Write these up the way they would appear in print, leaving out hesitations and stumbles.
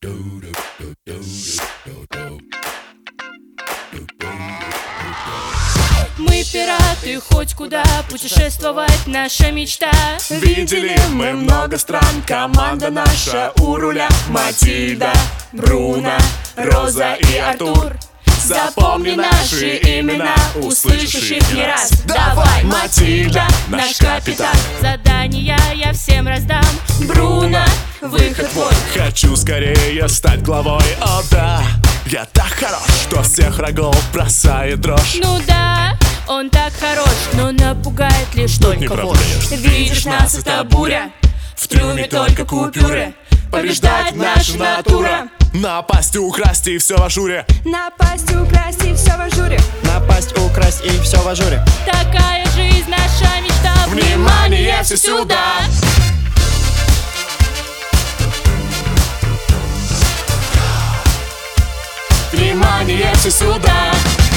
Мы пираты, хоть куда путешествовать наша мечта. Видели мы много стран, команда наша у руля. Матильда, Бруно, Роза и Артур. Запомни наши имена, услышишь их не раз. Давай, Матильда, наш капитан. Задания я всем раздам. Бруно, выход твой. Хочу скорее стать главой. О да, я так хорош, что всех врагов бросает дрожь. Ну да, он так хорош, но напугает лишь только вор. Видишь нас, это буря, в трюме только купюры. Побеждать наша натура. Напасть, украсть и все в ажуре. Напасть, украсть и все в ажуре. Напасть, украсть и все в ажуре. Такая жизнь наша мечта. Внимание, все сюда. Внимание, все сюда.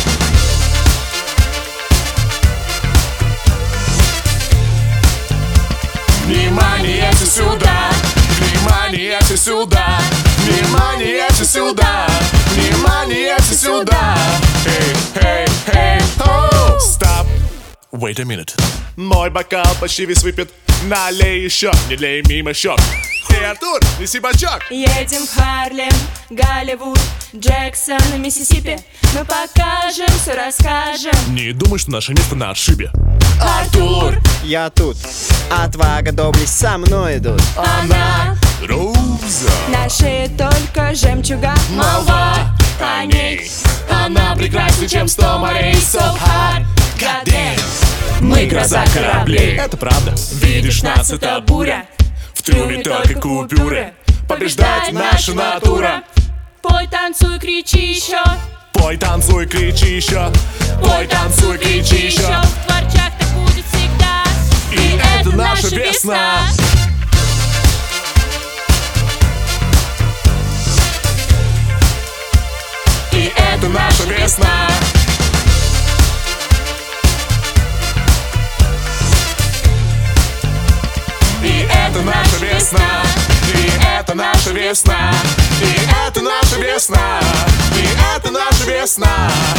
Внимание, все сюда. Внимание, все сюда. Внимание, все сюда. Внимание, все сюда. Эй, эй, эй, оу. Стоп. Wait a minute. Мой бокал почти весь выпит. Налей еще, не лей мимо счет. Эй, Артур, неси бачок. Едем в Харлем, Голливуд, Джексон, Миссисипи. Мы покажем, все расскажем. Не думай, что наше место на отшибе. Артур, Я тут, отвага, доблесть со мной идут. она, Роза, На шее только жемчуга. молва о ней. Она прекраснее, чем 100 морей. So hot, goddamn. Мы гроза кораблей. Это правда. Видишь нас, это буря. В трюме только купюры. Побеждать наша натура. Пой, танцуй, кричи еще. Пой, танцуй, кричи еще. Пой, танцуй, кричи еще. В Творчах так будет всегда. И это наша весна. И это наша весна. И это наша весна. И это наша весна. И это наша весна. И это наша весна.